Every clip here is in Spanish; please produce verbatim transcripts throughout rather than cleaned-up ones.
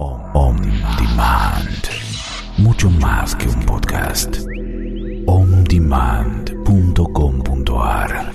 On Demand. Mucho más que un podcast. on demand punto com punto a r.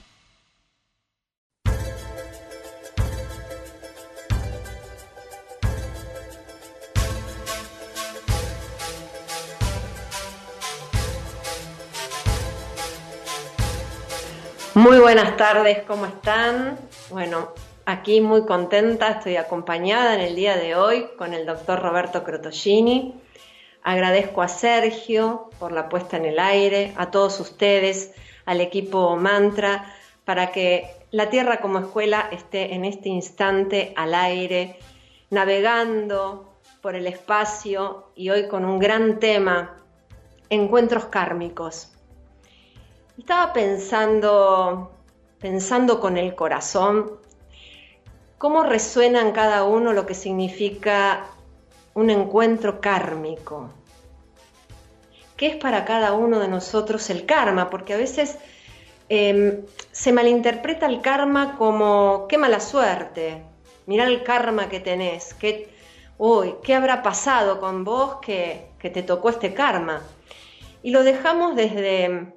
Muy buenas tardes, ¿cómo están? Bueno, aquí muy contenta, estoy acompañada en el día de hoy con el doctor Roberto Crotollini. Agradezco a Sergio por la puesta en el aire, a todos ustedes, al equipo Mantra, para que La Tierra como Escuela esté en este instante al aire, navegando por el espacio y hoy con un gran tema, encuentros kármicos. Estaba pensando, pensando con el corazón, cómo resuena en cada uno lo que significa un encuentro kármico. ¿Qué es para cada uno de nosotros el karma? Porque a veces eh, se malinterpreta el karma como qué mala suerte, mirá el karma que tenés, qué, uy, ¿qué habrá pasado con vos que, que te tocó este karma? Y lo dejamos desde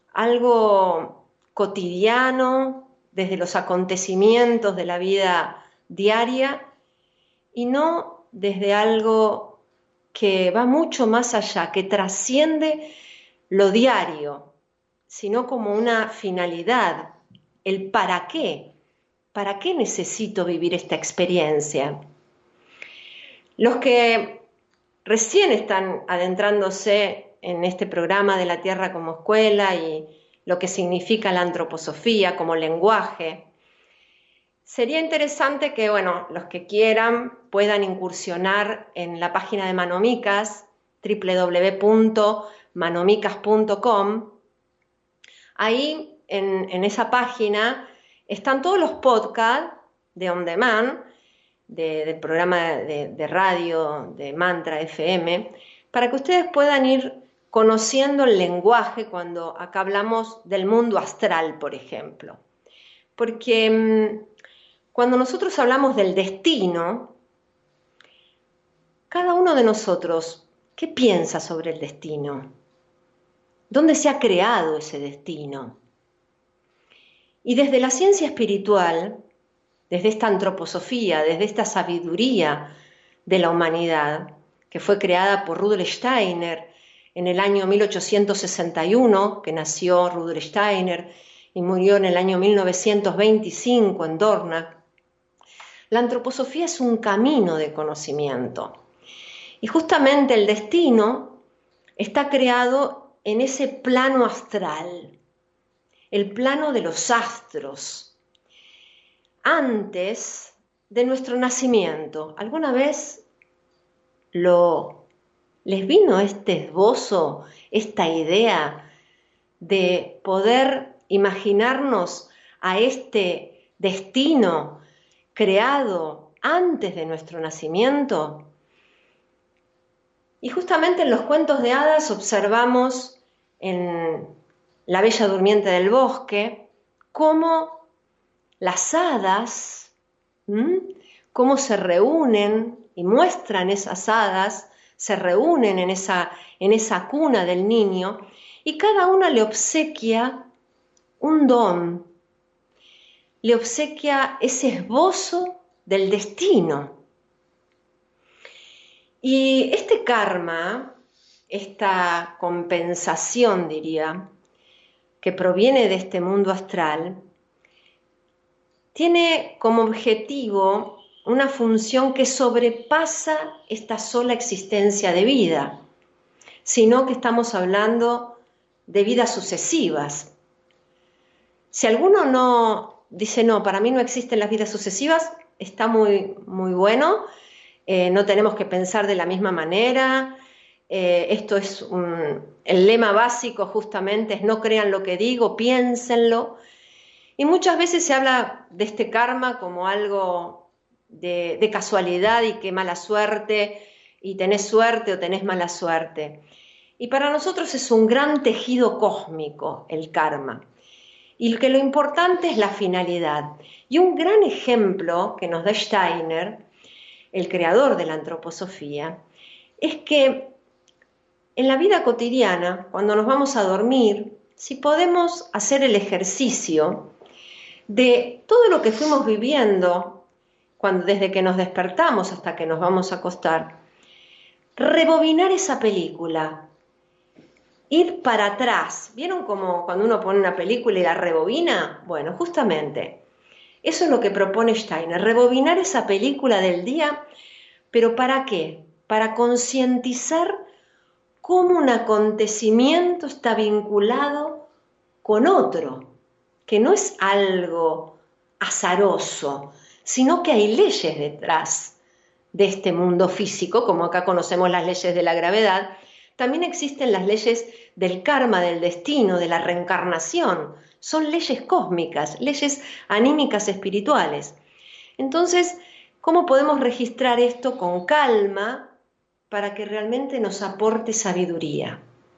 algo cotidiano, desde los acontecimientos de la vida diaria y no desde algo que va mucho más allá, que trasciende lo diario, sino como una finalidad, el para qué, para qué necesito vivir esta experiencia. Los que recién están adentrándose en este programa de La Tierra como Escuela y lo que significa la antroposofía como lenguaje, sería interesante que, bueno, los que quieran puedan incursionar en la página de Manomicas, doble u doble u doble u punto manomicas punto com. Ahí, en, en esa página, están todos los podcasts de On Demand, de, del programa de, de radio de Mantra F M, para que ustedes puedan ir conociendo el lenguaje cuando acá hablamos del mundo astral, por ejemplo. Porque mmm, cuando nosotros hablamos del destino, cada uno de nosotros, ¿qué piensa sobre el destino? ¿Dónde se ha creado ese destino? Y desde la ciencia espiritual, desde esta antroposofía, desde esta sabiduría de la humanidad, que fue creada por Rudolf Steiner en el año mil ochocientos sesenta y uno, que nació Rudolf Steiner y murió en el año mil novecientos veinticinco en Dornach. La antroposofía es un camino de conocimiento. Y justamente el destino está creado en ese plano astral, el plano de los astros, antes de nuestro nacimiento. ¿Alguna vez lo, les vino este esbozo, esta idea de poder imaginarnos a este destino creado antes de nuestro nacimiento? Y justamente en los cuentos de hadas observamos en La Bella Durmiente del Bosque cómo las hadas, ¿m? cómo se reúnen y muestran esas hadas, se reúnen en esa, en esa cuna del niño y cada una le obsequia un don, le obsequia ese esbozo del destino. Y este karma, esta compensación, diría, que proviene de este mundo astral, tiene como objetivo una función que sobrepasa esta sola existencia de vida, sino que estamos hablando de vidas sucesivas. Si alguno no dice, no, para mí no existen las vidas sucesivas, está muy, muy bueno. Eh, no tenemos que pensar de la misma manera. Eh, esto es un, el lema básico justamente es no crean lo que digo, piénsenlo. Y muchas veces se habla de este karma como algo de, de casualidad y que mala suerte, y tenés suerte o tenés mala suerte. Y para nosotros es un gran tejido cósmico el karma. Y que lo importante es la finalidad. Y un gran ejemplo que nos da Steiner el creador de la antroposofía, es que en la vida cotidiana, cuando nos vamos a dormir, si podemos hacer el ejercicio de todo lo que fuimos viviendo cuando, desde que nos despertamos hasta que nos vamos a acostar, rebobinar esa película, ir para atrás. ¿Vieron como cuando uno pone una película y la rebobina? Bueno, justamente, eso es lo que propone Steiner, rebobinar esa película del día, pero ¿para qué? Para concientizar cómo un acontecimiento está vinculado con otro, que no es algo azaroso, sino que hay leyes detrás de este mundo físico, como acá conocemos las leyes de la gravedad. También existen las leyes del karma, del destino, de la reencarnación. Son leyes cósmicas, leyes anímicas espirituales. Entonces, ¿cómo podemos registrar esto con calma para que realmente nos aporte sabiduría?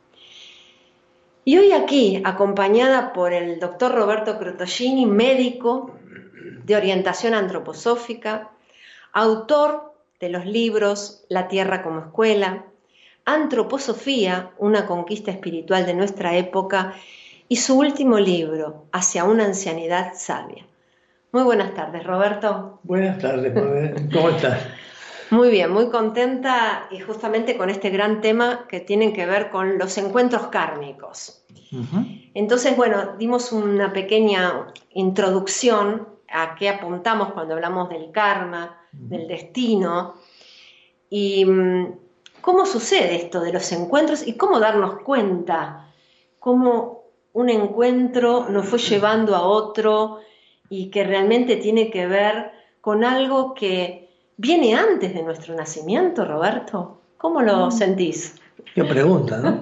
Y hoy aquí, acompañada por el doctor Roberto Crotoschini, médico de orientación antroposófica, autor de los libros La Tierra como Escuela, Antroposofía, una conquista espiritual de nuestra época, y su último libro, Hacia una ancianidad sabia. Muy buenas tardes, Roberto. Buenas tardes, ¿cómo estás? Muy bien, muy contenta y justamente con este gran tema que tienen que ver con los encuentros kármicos. Uh-huh. Entonces, bueno, dimos una pequeña introducción a qué apuntamos cuando hablamos del karma, uh-huh. del destino, y cómo sucede esto de los encuentros y cómo darnos cuenta, cómo un encuentro nos fue llevando a otro y que realmente tiene que ver con algo que viene antes de nuestro nacimiento, Roberto. ¿Cómo lo sentís? Qué pregunta, ¿no?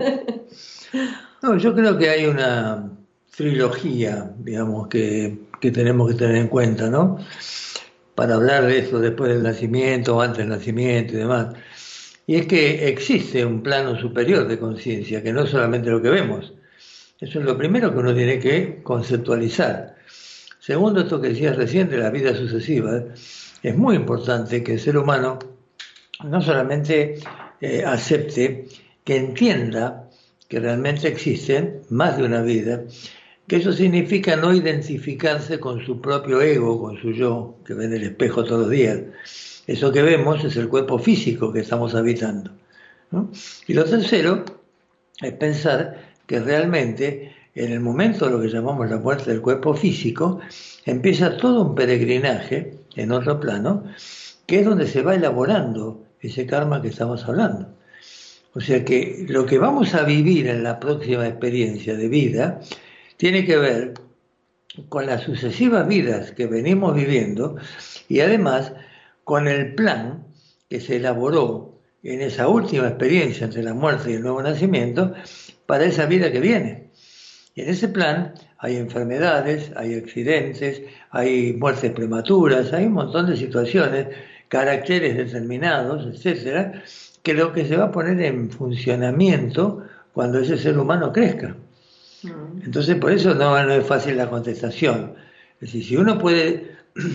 No, yo creo que hay una trilogía, digamos, que, que tenemos que tener en cuenta, ¿no? Para hablar de eso después del nacimiento o antes del nacimiento y demás. Y es que existe un plano superior de conciencia, que no es solamente lo que vemos. Eso es lo primero que uno tiene que conceptualizar. Segundo, esto que decías recién de la vida sucesiva, es muy importante que el ser humano no solamente eh, acepte, que entienda que realmente existen más de una vida, que eso significa no identificarse con su propio ego, con su yo, que ve en el espejo todos los días. Eso que vemos es el cuerpo físico que estamos habitando, ¿no? Y lo tercero es pensar que realmente en el momento de lo que llamamos la muerte del cuerpo físico, empieza todo un peregrinaje en otro plano, que es donde se va elaborando ese karma que estamos hablando. O sea que lo que vamos a vivir en la próxima experiencia de vida tiene que ver con las sucesivas vidas que venimos viviendo y además con el plan que se elaboró en esa última experiencia entre la muerte y el nuevo nacimiento para esa vida que viene. Y en ese plan hay enfermedades, hay accidentes, hay muertes prematuras, hay un montón de situaciones, caracteres determinados, etcétera, que lo que se va a poner en funcionamiento cuando ese ser humano crezca. Entonces, por eso no, no es fácil la contestación. Es decir, si uno puede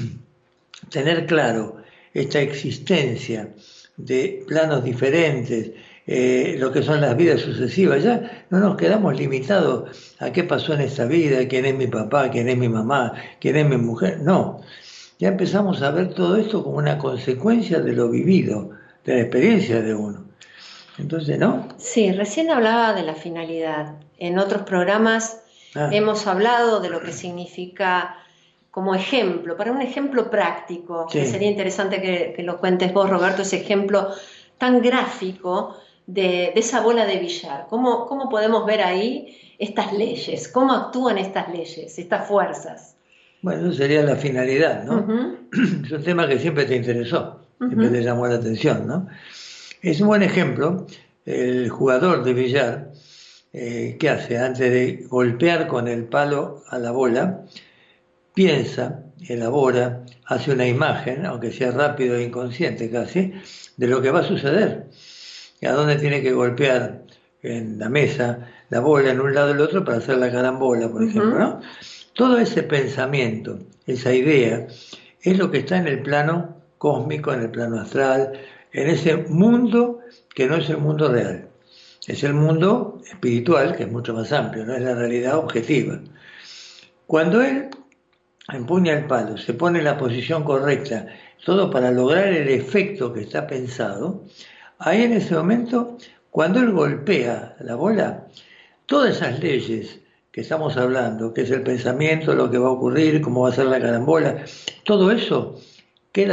tener claro esta existencia de planos diferentes, Eh, lo que son las vidas sucesivas, ya no nos quedamos limitados a qué pasó en esta vida, quién es mi papá, quién es mi mamá, quién es mi mujer, no, ya empezamos a ver todo esto como una consecuencia de lo vivido, de la experiencia de uno. Entonces, ¿no? Sí, recién hablaba de la finalidad. En otros programas ah. hemos hablado de lo que significa como ejemplo, para un ejemplo práctico, sí. que sería interesante que, que lo cuentes vos, Roberto, ese ejemplo tan gráfico De, de esa bola de billar. ¿Cómo, ¿Cómo podemos ver ahí estas leyes? ¿Cómo actúan estas leyes, estas fuerzas? Bueno, eso sería la finalidad, ¿no? Uh-huh. Es un tema que siempre te interesó, uh-huh. siempre te llamó la atención, ¿no? Es un buen ejemplo, el jugador de billar, eh, ¿qué hace? Antes de golpear con el palo a la bola, piensa, elabora, hace una imagen, aunque sea rápido e inconsciente casi, de lo que va a suceder. Y a dónde tiene que golpear en la mesa la bola en un lado y el otro para hacer la carambola, por uh-huh. ejemplo, ¿no? Todo ese pensamiento, esa idea, es lo que está en el plano cósmico, en el plano astral, en ese mundo que no es el mundo real. Es el mundo espiritual, que es mucho más amplio, no es la realidad objetiva. Cuando él empuña el palo, se pone en la posición correcta, todo para lograr el efecto que está pensado, ahí en ese momento, cuando él golpea la bola, todas esas leyes que estamos hablando, que es el pensamiento, lo que va a ocurrir, cómo va a ser la carambola, todo eso queda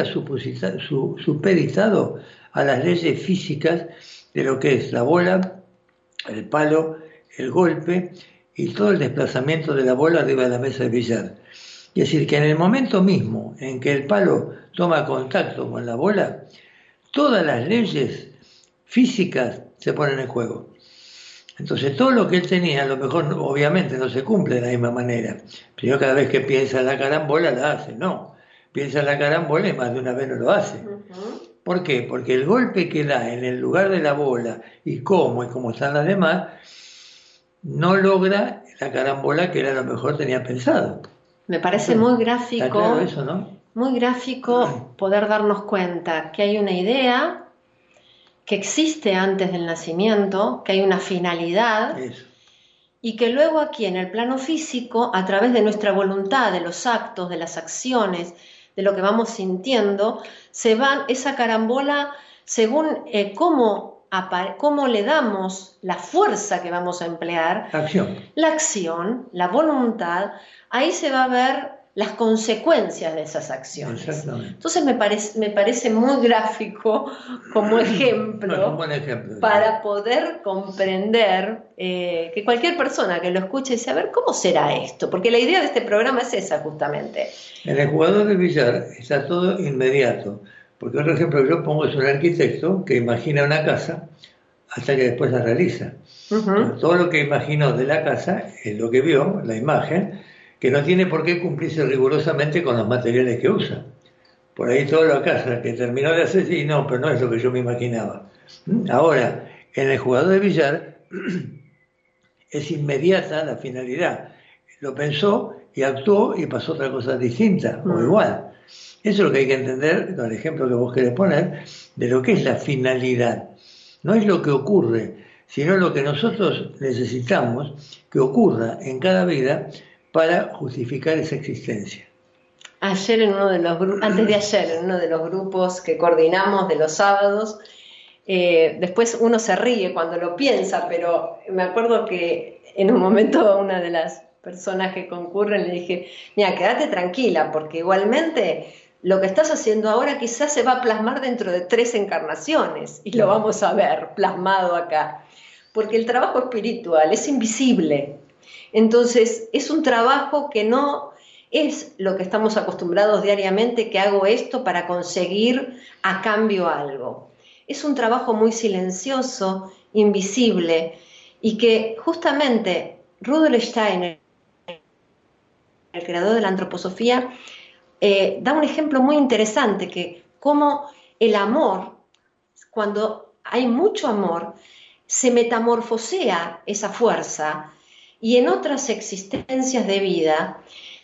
supeditado a las leyes físicas de lo que es la bola, el palo, el golpe y todo el desplazamiento de la bola arriba de la mesa de billar. Es decir, que en el momento mismo en que el palo toma contacto con la bola, todas las leyes físicas se ponen en juego. Entonces todo lo que él tenía, a lo mejor obviamente no se cumple de la misma manera. Pero cada vez que piensa en la carambola la hace, no. Piensa en la carambola y más de una vez no lo hace. Uh-huh. ¿Por qué? Porque el golpe que da en el lugar de la bola y cómo y cómo están las demás, no logra la carambola que él a lo mejor tenía pensado. Me parece muy gráfico, ¿Está claro eso, no? Muy gráfico poder darnos cuenta que hay una idea que existe antes del nacimiento, que hay una finalidad, eso. Y que luego aquí en el plano físico, a través de nuestra voluntad, de los actos, de las acciones, de lo que vamos sintiendo, se van esa carambola según eh, cómo, cómo le damos la fuerza que vamos a emplear, acción. la acción, la voluntad, ahí se va a ver las consecuencias de esas acciones. Exactamente. Entonces me parece, me parece muy gráfico como ejemplo, bueno, un buen ejemplo para poder comprender eh, que cualquier persona que lo escuche dice, a ver, ¿cómo será esto? Porque la idea de este programa es esa justamente. En el jugador de billar está todo inmediato, porque otro ejemplo que yo pongo es un arquitecto que imagina una casa hasta que después la realiza. Uh-huh. Todo lo que imaginó de la casa es lo que vio, la imagen, que no tiene por qué cumplirse rigurosamente con los materiales que usa. Por ahí toda la casa que terminó de hacer, y no, pero no es lo que yo me imaginaba. Ahora, en el jugador de billar es inmediata la finalidad. Lo pensó y actuó y pasó otra cosa distinta o igual. Eso es lo que hay que entender, con el ejemplo que vos querés poner, de lo que es la finalidad. No es lo que ocurre, sino lo que nosotros necesitamos que ocurra en cada vida para justificar esa existencia. Ayer en uno de los grupos, antes de ayer, en uno de los grupos que coordinamos de los sábados, eh, después uno se ríe cuando lo piensa, pero me acuerdo que en un momento a una de las personas que concurren le dije, mira, quédate tranquila, porque igualmente lo que estás haciendo ahora quizás se va a plasmar dentro de tres encarnaciones, y lo vamos a ver plasmado acá, porque el trabajo espiritual es invisible. Entonces, es un trabajo que no es lo que estamos acostumbrados diariamente, que hago esto para conseguir a cambio algo. Es un trabajo muy silencioso, invisible, y que justamente Rudolf Steiner, el creador de la antroposofía, eh, da un ejemplo muy interesante, que cómo el amor, cuando hay mucho amor, se metamorfosea esa fuerza, y en otras existencias de vida,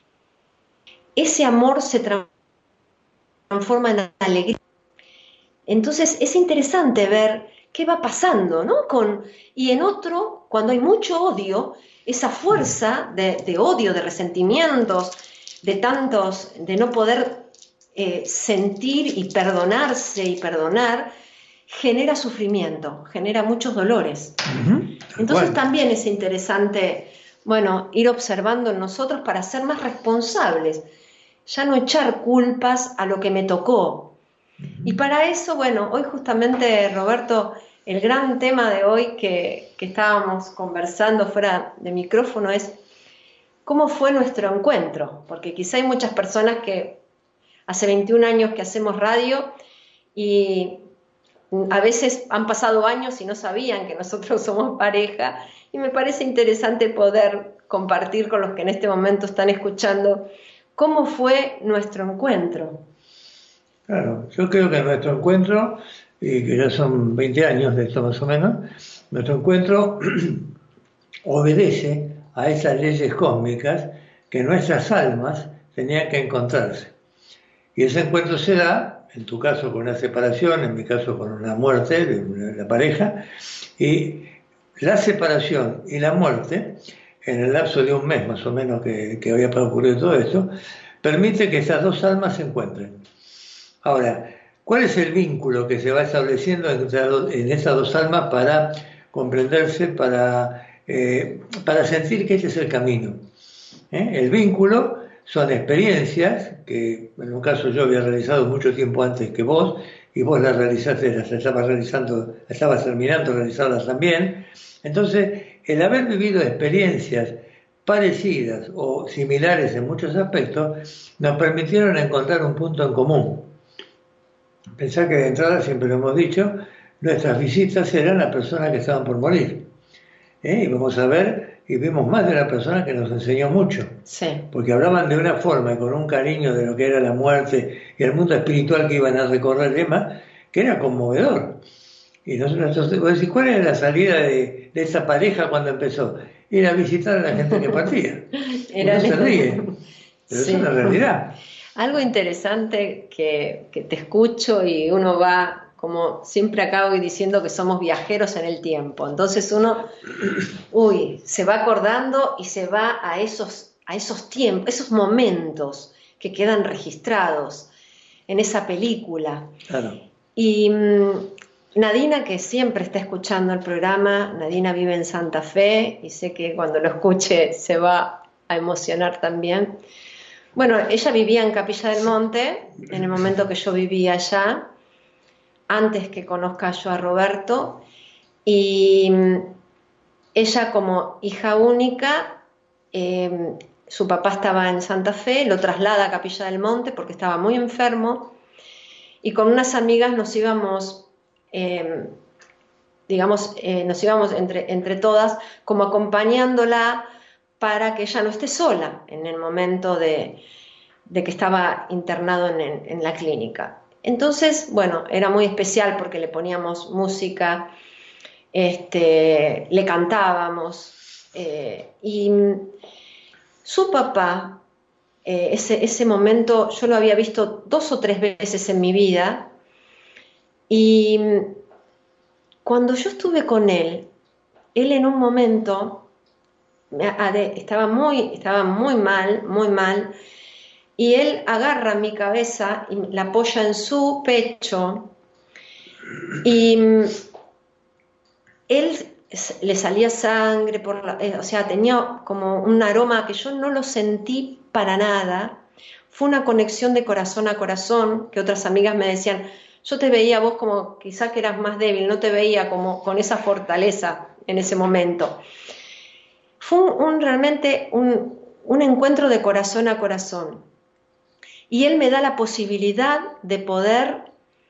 ese amor se transforma en alegría. Entonces es interesante ver qué va pasando, ¿no? Con, y en otro, cuando hay mucho odio, esa fuerza de, de odio, de resentimientos, de tantos, de no poder eh, sentir y perdonarse y perdonar, genera sufrimiento, genera muchos dolores. Uh-huh. Entonces bueno. También es interesante, bueno, ir observando en nosotros para ser más responsables, ya no echar culpas a lo que me tocó. Uh-huh. Y para eso, bueno, hoy justamente, Roberto, el gran tema de hoy que, que estábamos conversando fuera de micrófono es cómo fue nuestro encuentro, porque quizá hay muchas personas que hace veintiún años que hacemos radio y a veces han pasado años y no sabían que nosotros somos pareja, y me parece interesante poder compartir con los que en este momento están escuchando cómo fue nuestro encuentro. Claro, yo creo que nuestro encuentro, y que ya son veinte años de esto más o menos, nuestro encuentro obedece a esas leyes cósmicas que nuestras almas tenían que encontrarse. Y ese encuentro se da en tu caso con una separación, en mi caso con una muerte de la pareja, y la separación y la muerte, en el lapso de un mes más o menos que, que había ocurrido todo esto, permite que esas dos almas se encuentren. Ahora, ¿cuál es el vínculo que se va estableciendo en esas dos almas para comprenderse, para, eh, para sentir que este es el camino? ¿Eh? El vínculo son experiencias que, en un caso, yo había realizado mucho tiempo antes que vos, y vos las realizaste, las estabas realizando, estabas terminando de realizarlas también. Entonces, el haber vivido experiencias parecidas o similares en muchos aspectos nos permitieron encontrar un punto en común. Pensá que de entrada, siempre lo hemos dicho, nuestras visitas eran las personas que estaban por morir. ¿Eh? Y vamos a ver, y vimos más de una persona que nos enseñó mucho. Sí. Porque hablaban de una forma y con un cariño de lo que era la muerte y el mundo espiritual que iban a recorrer y demás, que era conmovedor. Y nosotros, vos decís, ¿cuál era la salida de, de esa pareja cuando empezó? Era visitar a la gente que partía. Era Uno se ríe, pero sí. Eso es la realidad. Algo interesante que, que te escucho y uno va, como siempre acabo diciendo que somos viajeros en el tiempo. Entonces uno, uy, se va acordando y se va a esos, a esos tiempos, esos momentos que quedan registrados en esa película. Claro. Y Nadina, que siempre está escuchando el programa, Nadina vive en Santa Fe y sé que cuando lo escuche se va a emocionar también. Bueno, ella vivía en Capilla del Monte, en el momento que yo vivía allá, antes que conozca yo a Roberto, y ella como hija única, eh, su papá estaba en Santa Fe, lo traslada a Capilla del Monte porque estaba muy enfermo, y con unas amigas nos íbamos... Eh, digamos, eh, nos íbamos entre, entre todas como acompañándola para que ella no esté sola en el momento de, de que estaba internado en, en la clínica. Entonces, bueno, era muy especial porque le poníamos música, este, le cantábamos, eh, y su papá, eh, ese, ese momento yo lo había visto dos o tres veces en mi vida. Y cuando yo estuve con él, él en un momento estaba muy, estaba muy mal, muy mal, y él agarra mi cabeza y la apoya en su pecho, y él le salía sangre, por la, o sea, tenía como un aroma que yo no lo sentí para nada. Fue una conexión de corazón a corazón, que otras amigas me decían, yo te veía a vos como quizás que eras más débil, no te veía como con esa fortaleza en ese momento. Fue un, un, realmente un, un encuentro de corazón a corazón. Y él me da la posibilidad de poder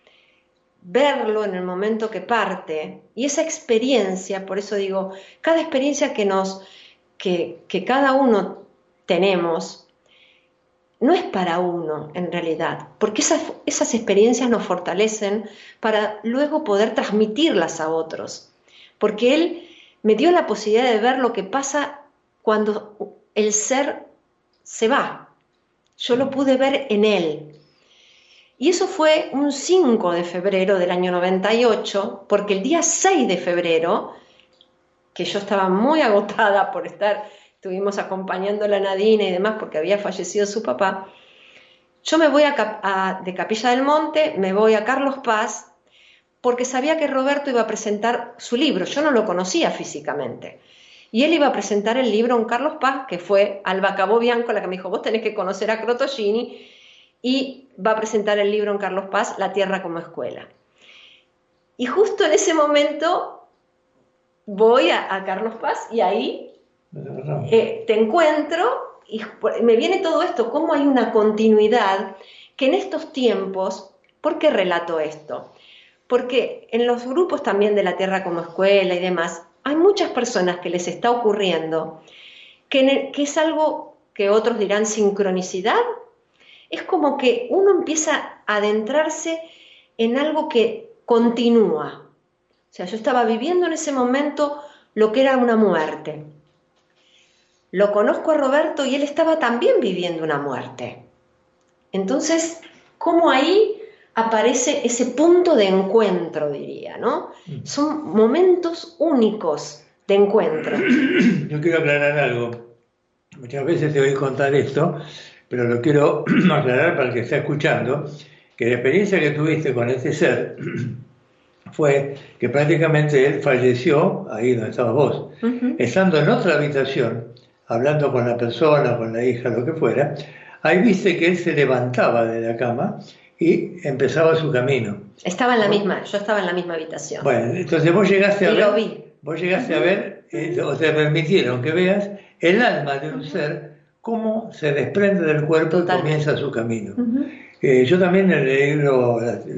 verlo en el momento que parte. Y esa experiencia, por eso digo, cada experiencia que, nos, que, que cada uno tenemos, no es para uno, en realidad, porque esas, esas experiencias nos fortalecen para luego poder transmitirlas a otros. Porque él me dio la posibilidad de ver lo que pasa cuando el ser se va. Yo lo pude ver en él. Y eso fue un cinco de febrero del año noventa y ocho, porque el día seis de febrero, que yo estaba muy agotada por estar... estuvimos acompañando a la Nadina y demás porque había fallecido su papá, yo me voy a, a, de Capilla del Monte, me voy a Carlos Paz, porque sabía que Roberto iba a presentar su libro, yo no lo conocía físicamente, y él iba a presentar el libro en Carlos Paz, que fue Alba Cabobianco la que me dijo, vos tenés que conocer a Crotoschini, y va a presentar el libro en Carlos Paz, La Tierra como Escuela. Y justo en ese momento voy a, a Carlos Paz y ahí... Eh, te encuentro y me viene todo esto, cómo hay una continuidad que en estos tiempos, ¿por qué relato esto? Porque en los grupos también de la Tierra como Escuela y demás, hay muchas personas que les está ocurriendo que, que es algo que otros dirán sincronicidad, es como que uno empieza a adentrarse en algo que continúa. O sea, yo estaba viviendo en ese momento lo que era una muerte. Lo conozco a Roberto y él estaba también viviendo una muerte. Entonces, ¿cómo ahí aparece ese punto de encuentro, diría, ¿no? Son momentos únicos de encuentro. Yo quiero aclarar algo. Muchas veces te oí contar esto, pero lo quiero aclarar para el que está escuchando, que la experiencia que tuviste con este ser fue que prácticamente él falleció ahí donde estabas vos, uh-huh. estando en otra habitación, hablando con la persona, con la hija, lo que fuera. Ahí viste que él se levantaba de la cama y empezaba su camino. Estaba en la misma, yo estaba en la misma habitación. Bueno, entonces vos llegaste a y ver, lo vi. Vos llegaste uh-huh. a ver, eh, o te permitieron que veas el alma de un uh-huh. ser, cómo se desprende del cuerpo Totalmente. Y comienza su camino. Uh-huh. Eh, yo también en el libro,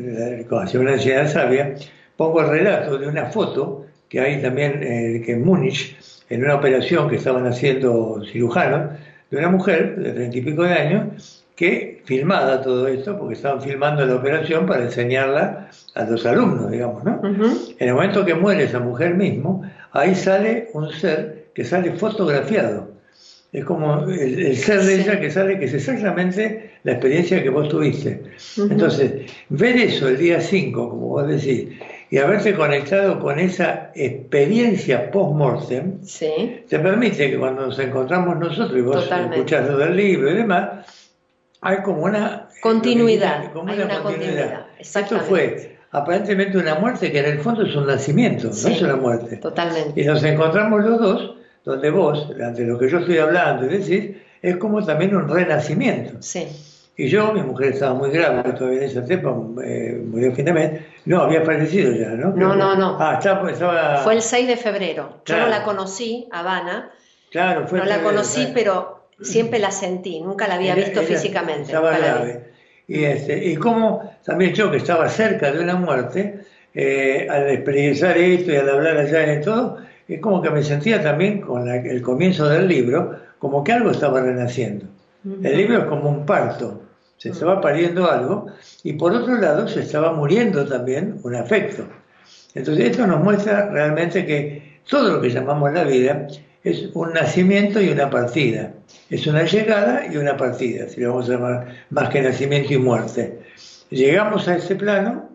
Hacia una ansiedad sabia, pongo el relato de una foto que hay también eh, que en Múnich, en una operación que estaban haciendo cirujanos, de una mujer de treinta y pico de años, que filmada todo esto, porque estaban filmando la operación para enseñarla a los alumnos, digamos, ¿no? Uh-huh. En el momento que muere esa mujer mismo, ahí sale un ser que sale fotografiado. Es como el, el ser de sí. ella que sale, que es exactamente la experiencia que vos tuviste. Uh-huh. Entonces, ver eso el día cinco, como vos decís, y haberte conectado con esa experiencia post-mortem, sí. te permite que cuando nos encontramos nosotros, y vos Totalmente. Escuchás lo del libro y demás, hay como una continuidad. Como hay una una continuidad. continuidad. Esto fue aparentemente una muerte que en el fondo es un nacimiento, sí. no es una muerte. Totalmente. Y nos encontramos los dos, donde vos, ante lo que yo estoy hablando y decís, es como también un renacimiento. Sí. Y yo, mi mujer estaba muy grave todavía en esa etapa, eh, murió a fin de mes. No, había fallecido ya, ¿no? No, Pero, no, no. Ah, estaba, estaba... Fue el seis de febrero. Claro. Yo no la conocí, Habana. Claro, fue No la conocí, claro. pero siempre la sentí. Nunca la había visto ella, físicamente. Estaba grave. Y, este, y como también yo, que estaba cerca de una muerte, eh, al expresar esto y al hablar allá y todo, es como que me sentía también con la, el comienzo del libro, como que algo estaba renaciendo. Uh-huh. El libro es como un parto. Se estaba pariendo algo y por otro lado se estaba muriendo también un afecto. Entonces esto nos muestra realmente que todo lo que llamamos la vida es un nacimiento y una partida. Es una llegada y una partida, si lo vamos a llamar más que nacimiento y muerte. Llegamos a ese plano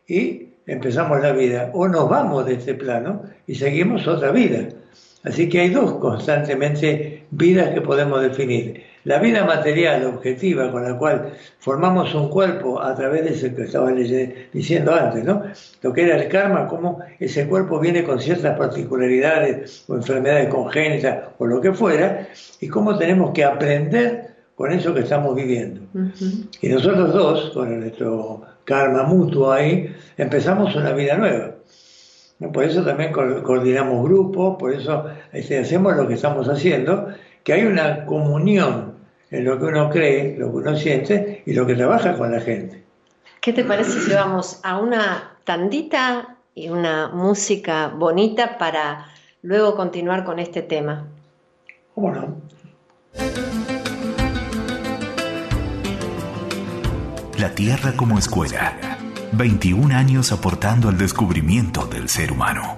y empezamos la vida, o nos vamos de este plano y seguimos otra vida. Así que hay dos constantemente vidas que podemos definir. La vida material, objetiva, con la cual formamos un cuerpo a través de eso que estaba diciendo antes, ¿no? Lo que era el karma, cómo ese cuerpo viene con ciertas particularidades o enfermedades congénitas o lo que fuera, y cómo tenemos que aprender con eso que estamos viviendo. Uh-huh. Y nosotros dos, con nuestro karma mutuo ahí, empezamos una vida nueva. Por eso también coordinamos grupos, por eso este, hacemos lo que estamos haciendo, que hay una comunión en lo que uno cree, lo que uno siente y lo que trabaja con la gente. ¿Qué te parece si vamos a una tandita y una música bonita para luego continuar con este tema? ¿Cómo no? La Tierra como escuela. veintiún años aportando al descubrimiento del ser humano.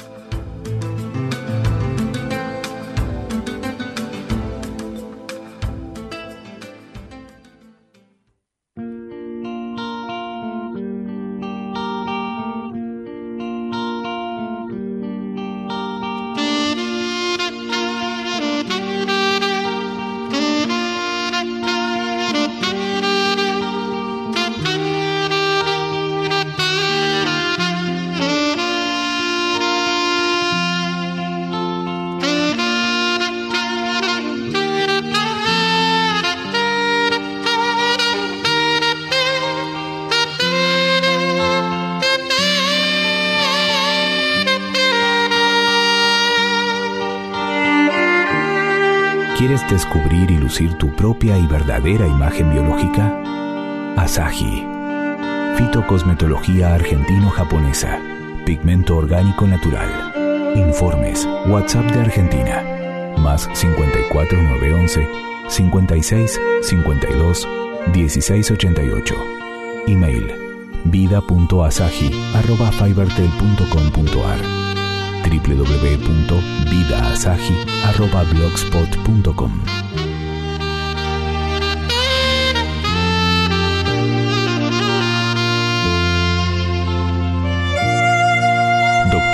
¿Quieres descubrir y lucir tu propia y verdadera imagen biológica? Asahi. Fitocosmetología argentino-japonesa. Pigmento orgánico natural. Informes. WhatsApp de Argentina. Más cincuenta y cuatro nueve once cincuenta y seis cincuenta y dos dieciséis ochenta y ocho. Email. vida punto asahi arroba fivertel punto com punto ar. doble u doble u doble u punto vida asahi arroba blogspot punto com.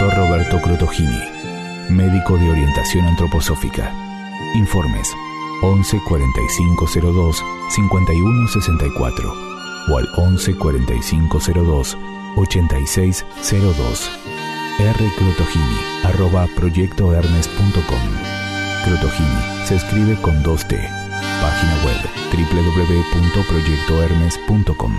doctor Roberto Crotogini, médico de orientación antroposófica. Informes once cuarenta y cinco cero dos cincuenta y uno sesenta y cuatro o al once cuarenta y cinco cero dos ochenta y seis cero dos. rcrotogini arroba proyectohermes punto com. Crotogini se escribe con dos T. Página web doble u doble u doble u punto proyecto hermes punto com.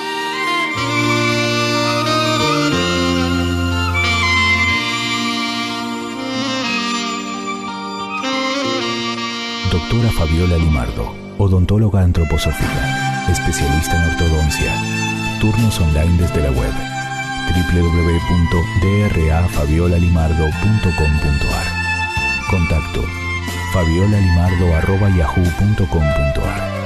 Doctora Fabiola Limardo, odontóloga antroposófica, especialista en ortodoncia. Turnos online desde la web doble u doble u doble u punto d r a fabiola limardo punto com punto a r. Contacto fabiolalimardo arroba yahoo punto com punto a r.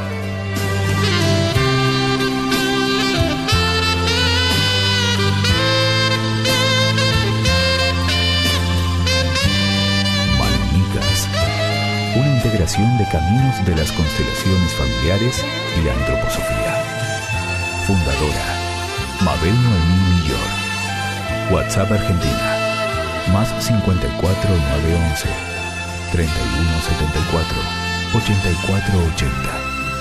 Manomicas, una integración de caminos de las constelaciones familiares y la antroposofía. Fundadora Mabel Noemí Millor. WhatsApp Argentina más cincuenta y cuatro nueve once treinta y uno setenta y cuatro ochenta y cuatro ochenta.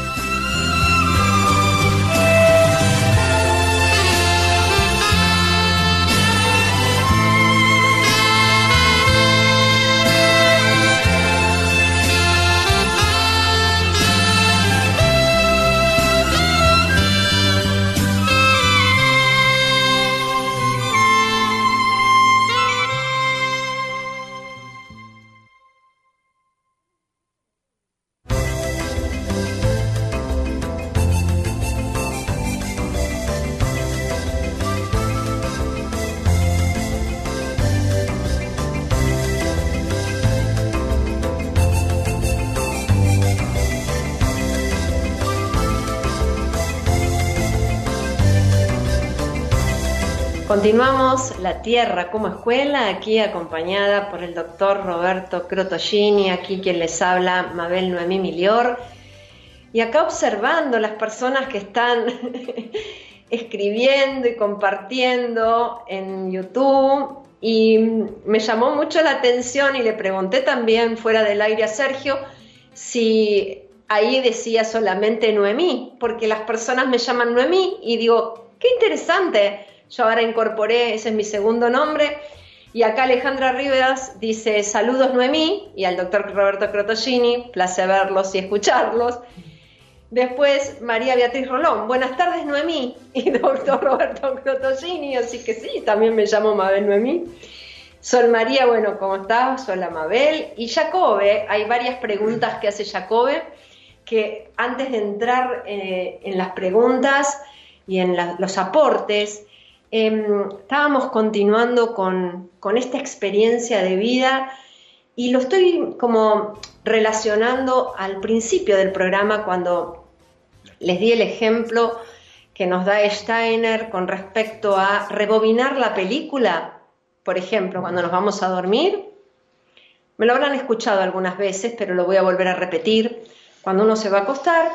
Continuamos La Tierra como Escuela, aquí acompañada por el doctor Roberto Crotogini, aquí quien les habla, Mabel Noemí Millor, y acá observando las personas que están escribiendo y compartiendo en YouTube, y me llamó mucho la atención y le pregunté también fuera del aire a Sergio si ahí decía solamente Noemí, porque las personas me llaman Noemí y digo, qué interesante. Yo ahora incorporé, ese es mi segundo nombre, y acá Alejandra Rivas dice, saludos Noemí, y al doctor Roberto Crotogini, placer verlos y escucharlos. Después María Beatriz Rolón, buenas tardes Noemí, y doctor Roberto Crotogini, así que sí, también me llamo Mabel Noemí. Sol María, bueno, ¿cómo estás? Hola Mabel. Y Jacobe, hay varias preguntas que hace Jacobe, que antes de entrar eh, en las preguntas y en la, los aportes, Eh, estábamos continuando con, con esta experiencia de vida y lo estoy como relacionando al principio del programa cuando les di el ejemplo que nos da Steiner con respecto a rebobinar la película, por ejemplo, cuando nos vamos a dormir. Me lo habrán escuchado algunas veces, pero lo voy a volver a repetir. Cuando uno se va a acostar,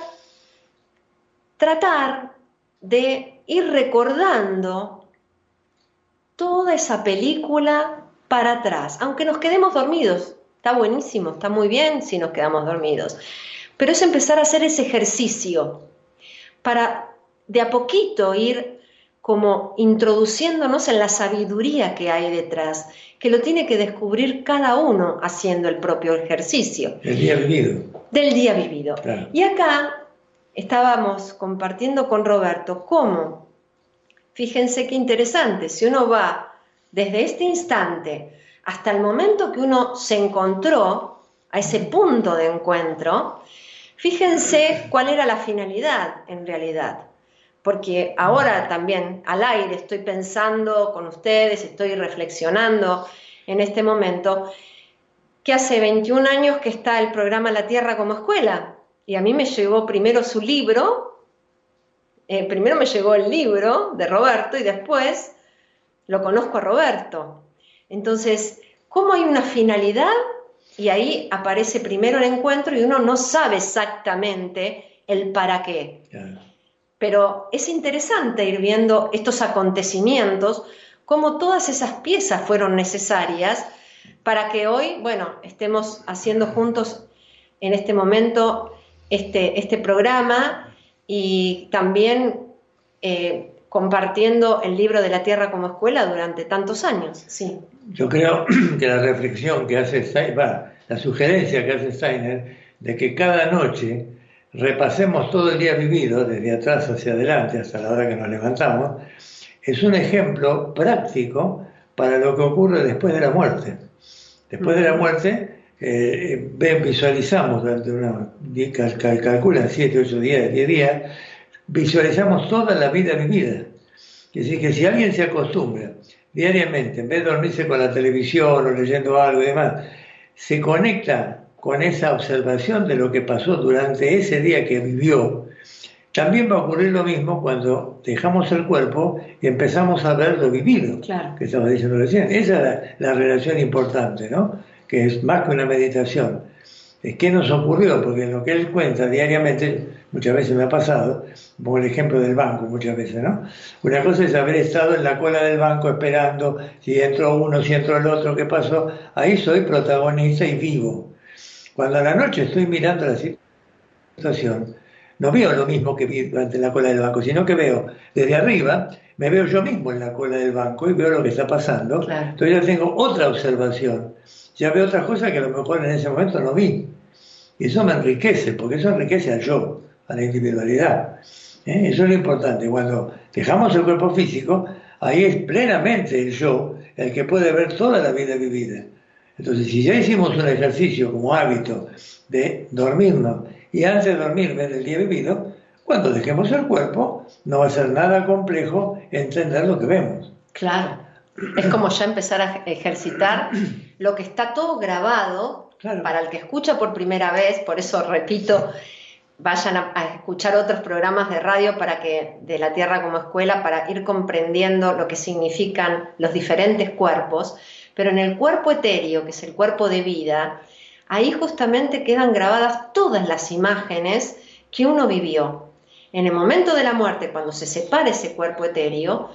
tratar de ir recordando toda esa película para atrás, aunque nos quedemos dormidos, está buenísimo, está muy bien si nos quedamos dormidos, pero es empezar a hacer ese ejercicio para de a poquito ir como introduciéndonos en la sabiduría que hay detrás, que lo tiene que descubrir cada uno haciendo el propio ejercicio. El día vivido. Del día vivido. Claro. Y acá estábamos compartiendo con Roberto cómo, fíjense qué interesante, si uno va desde este instante hasta el momento que uno se encontró, a ese punto de encuentro, fíjense cuál era la finalidad en realidad. Porque ahora también al aire estoy pensando con ustedes, estoy reflexionando en este momento, que hace veintiún años que está el programa La Tierra como Escuela, y a mí me llegó primero su libro, Eh, primero me llegó el libro de Roberto y después lo conozco a Roberto. Entonces, ¿cómo hay una finalidad? Y ahí aparece primero el encuentro y uno no sabe exactamente el para qué. Claro. Pero es interesante ir viendo estos acontecimientos cómo todas esas piezas fueron necesarias para que hoy, bueno, estemos haciendo juntos en este momento este, este programa y también eh, compartiendo el libro de la Tierra como Escuela durante tantos años. Sí. Yo creo que la reflexión que hace Steiner, la sugerencia que hace Steiner, de que cada noche repasemos todo el día vivido, desde atrás hacia adelante, hasta la hora que nos levantamos, es un ejemplo práctico para lo que ocurre después de la muerte. Después de la muerte, eh, visualizamos durante una, cal, calculan siete, ocho días, diez días, visualizamos toda la vida vivida. Es decir, que si alguien se acostumbra diariamente, en vez de dormirse con la televisión o leyendo algo y demás, se conecta con esa observación de lo que pasó durante ese día que vivió, también va a ocurrir lo mismo cuando dejamos el cuerpo y empezamos a ver lo vivido, claro, que estaba diciendo recién. Esa es la, la relación importante, ¿no? Que es más que una meditación. Es qué nos ocurrió, porque lo que él cuenta diariamente, muchas veces me ha pasado, como el ejemplo del banco muchas veces, ¿no? Una cosa es haber estado en la cola del banco esperando si entró uno, si entró el otro, qué pasó. Ahí soy protagonista y vivo. Cuando a la noche estoy mirando la situación, no veo lo mismo que vi durante la cola del banco, sino que veo desde arriba, me veo yo mismo en la cola del banco y veo lo que está pasando. Claro. Entonces ya tengo otra observación, ya veo otras cosas que a lo mejor en ese momento no vi. Y eso me enriquece, porque eso enriquece al yo, a la individualidad. ¿Eh? Eso es lo importante. Cuando dejamos el cuerpo físico, ahí es plenamente el yo el que puede ver toda la vida vivida. Entonces, si ya hicimos un ejercicio como hábito de dormirnos y antes de dormir ver el día vivido, cuando dejemos el cuerpo no va a ser nada complejo entender lo que vemos. Claro, es como ya empezar a ejercitar lo que está todo grabado, claro, para el que escucha por primera vez. Por eso repito, vayan a, a escuchar otros programas de radio para que de la Tierra como Escuela, para ir comprendiendo lo que significan los diferentes cuerpos. Pero en el cuerpo etéreo, que es el cuerpo de vida, ahí justamente quedan grabadas todas las imágenes que uno vivió. En el momento de la muerte, cuando se separa ese cuerpo etéreo,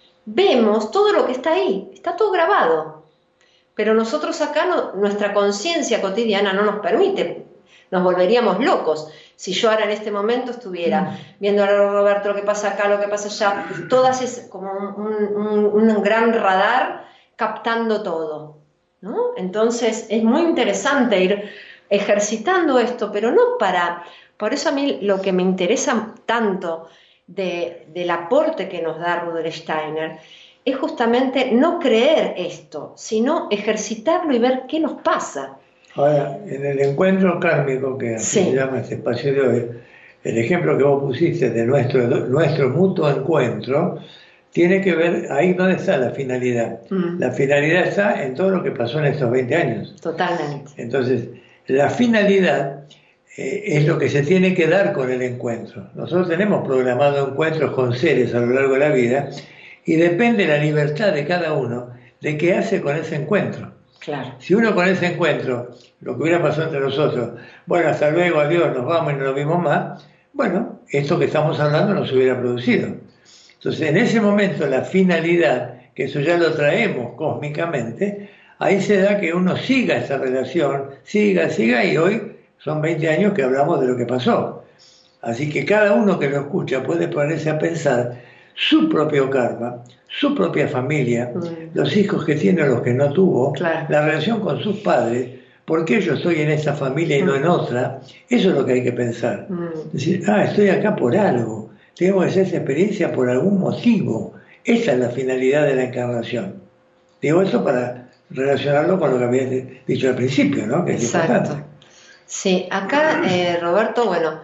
vemos todo lo que está ahí, está todo grabado. Pero nosotros acá, no, nuestra conciencia cotidiana no nos permite, nos volveríamos locos. Si yo ahora en este momento estuviera viendo a Roberto lo que pasa acá, lo que pasa allá, todas es como un, un, un gran radar captando todo, ¿no? Entonces es muy interesante ir ejercitando esto, pero no para... Por eso a mí lo que me interesa tanto de, del aporte que nos da Rudolf Steiner es justamente no creer esto, sino ejercitarlo y ver qué nos pasa. Ahora, en el encuentro kármico, que así sí se llama este espacio de hoy, el ejemplo que vos pusiste de nuestro, nuestro mutuo encuentro, tiene que ver ahí donde está la finalidad. Mm. La finalidad está en todo lo que pasó en estos veinte años. Totalmente. Entonces, la finalidad eh, es lo que se tiene que dar con el encuentro. Nosotros tenemos programado encuentros con seres a lo largo de la vida y depende la libertad de cada uno de qué hace con ese encuentro. Claro. Si uno con ese encuentro, lo que hubiera pasado entre nosotros, bueno, hasta luego, adiós, nos vamos y no lo vimos más, bueno, esto que estamos hablando no se hubiera producido. Entonces, en ese momento, la finalidad, que eso ya lo traemos cósmicamente, ahí se da que uno siga esa relación, siga, siga, y hoy son veinte años que hablamos de lo que pasó. Así que cada uno que lo escucha puede ponerse a pensar su propio karma, su propia familia, mm. los hijos que tiene o los que no tuvo, claro, la relación con sus padres, por qué yo estoy en esta familia y mm. no en otra. Eso es lo que hay que pensar. Mm. Decir, ah, estoy acá por algo. Tengo que hacer esa experiencia por algún motivo. Esa es la finalidad de la encarnación. Digo esto para relacionarlo con lo que había dicho al principio, ¿no? Que es exacto. importante. Sí, acá, eh, Roberto, bueno,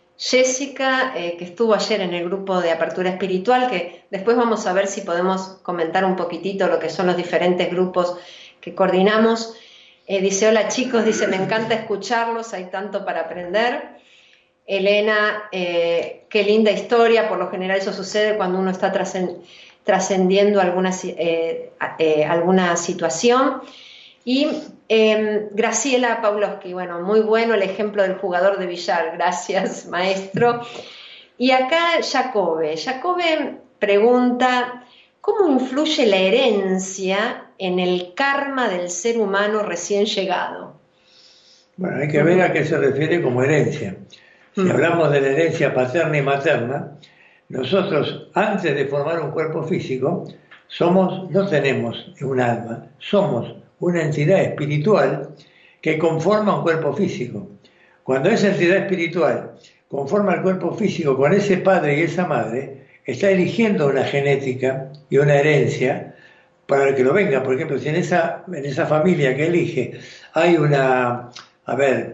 Jessica, eh, que estuvo ayer en el grupo de Apertura Espiritual, que después vamos a ver si podemos comentar un poquitito lo que son los diferentes grupos que coordinamos. Eh, dice, hola chicos, dice, me encanta escucharlos, hay tanto para aprender. Elena, eh, qué linda historia, por lo general eso sucede cuando uno está trascendiendo alguna, eh, eh, alguna situación. Y eh, Graciela Pawlowski, bueno, muy bueno el ejemplo del jugador de billar, gracias maestro. Y acá Jacobe, Jacobe pregunta, ¿cómo influye la herencia en el karma del ser humano recién llegado? Bueno, hay que ver a qué se refiere como herencia. Si mm. hablamos de la herencia paterna y materna, nosotros, antes de formar un cuerpo físico, somos, no tenemos un alma, somos una entidad espiritual que conforma un cuerpo físico. Cuando esa entidad espiritual conforma el cuerpo físico con ese padre y esa madre, está eligiendo una genética y una herencia para el que lo venga. Por ejemplo, si en esa, en esa familia que elige hay una, a ver,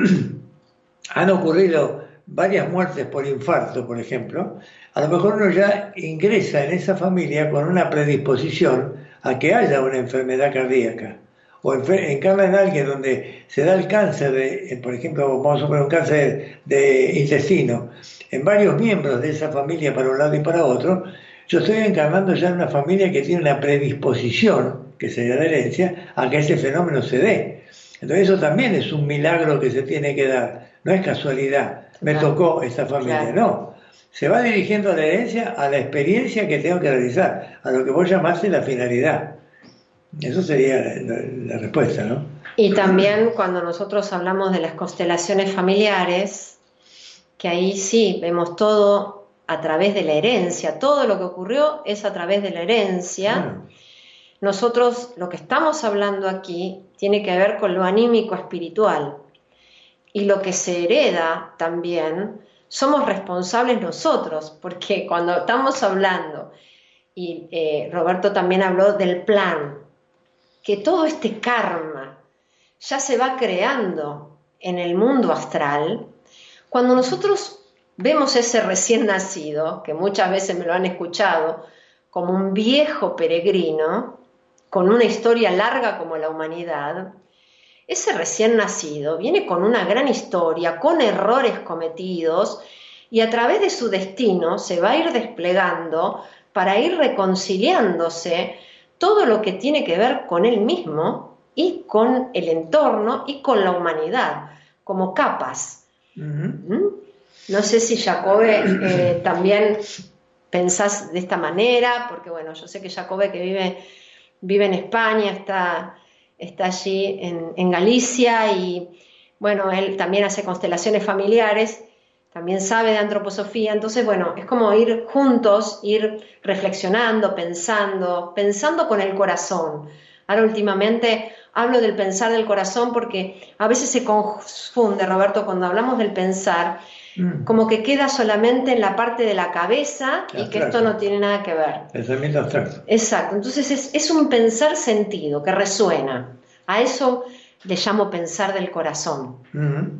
han ocurrido varias muertes por infarto, por ejemplo, a lo mejor uno ya ingresa en esa familia con una predisposición a que haya una enfermedad cardíaca. O encarna en alguien donde se da el cáncer, de, por ejemplo, vamos a poner un cáncer de intestino, en varios miembros de esa familia para un lado y para otro, yo estoy encarnando ya en una familia que tiene una predisposición, que sería la herencia, a que ese fenómeno se dé. Entonces eso también es un milagro que se tiene que dar, no es casualidad, me claro. tocó esta familia, claro. no. Se va dirigiendo a la herencia, a la experiencia que tengo que realizar, a lo que vos llamaste la finalidad. Eso sería la, la, la respuesta, ¿no? Y también cuando nosotros hablamos de las constelaciones familiares, que ahí sí vemos todo a través de la herencia, todo lo que ocurrió es a través de la herencia. Bueno. Nosotros lo que estamos hablando aquí tiene que ver con lo anímico espiritual, y lo que se hereda también somos responsables nosotros, porque cuando estamos hablando, y eh, Roberto también habló del plan, que todo este karma ya se va creando en el mundo astral. Cuando nosotros vemos ese recién nacido, que muchas veces me lo han escuchado, como un viejo peregrino, con una historia larga como la humanidad, ese recién nacido viene con una gran historia, con errores cometidos, y a través de su destino se va a ir desplegando para ir reconciliándose todo lo que tiene que ver con él mismo y con el entorno y con la humanidad, como capas. Uh-huh. ¿Mm? No sé si Jacobe eh, también pensás de esta manera, porque bueno, yo sé que Jacobe, que vive, vive en España, está, está allí en, en Galicia, y bueno, él también hace constelaciones familiares, también sabe de antroposofía. Entonces bueno, es como ir juntos, ir reflexionando, pensando, pensando con el corazón. Ahora últimamente hablo del pensar del corazón porque a veces se confunde, Roberto, cuando hablamos del pensar, mm. como que queda solamente en la parte de la cabeza y abstracto, que esto no tiene nada que ver. Pensamiento abstracto. Exacto, entonces es, es un pensar sentido, que resuena. A eso le llamo pensar del corazón. Mm-hmm.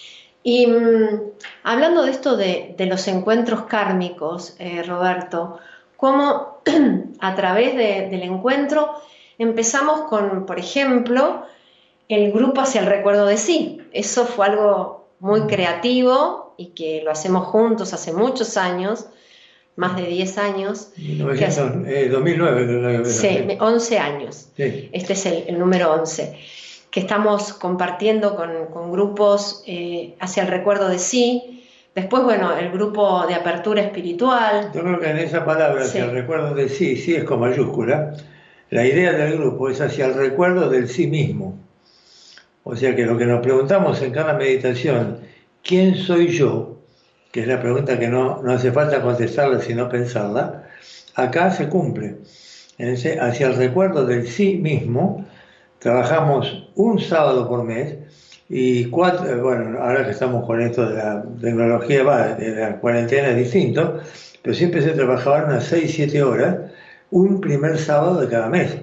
Y mmm, hablando de esto de, de los encuentros kármicos, eh, Roberto, cómo a través de, del encuentro empezamos con, por ejemplo, el grupo hacia el recuerdo de sí. Eso fue algo muy creativo y que lo hacemos juntos hace muchos años, más de diez años. novecientos, eh, dos mil nueve creo que sí, once años. Sí. Este es el, el número once. Que estamos compartiendo con, con grupos eh, hacia el recuerdo de sí. Después, bueno, el grupo de apertura espiritual. Yo creo que en esa palabra, hacia sí. el recuerdo de sí, sí es con mayúscula, la idea del grupo es hacia el recuerdo del sí mismo. O sea que lo que nos preguntamos en cada meditación, ¿quién soy yo? Que es la pregunta que no, no hace falta contestarla sino pensarla, acá se cumple. En ese, hacia el recuerdo del sí mismo, trabajamos un sábado por mes y cuatro, bueno, ahora que estamos con esto de la tecnología, va, de la cuarentena es distinto, pero siempre se trabajaban unas seis, siete horas, un primer sábado de cada mes.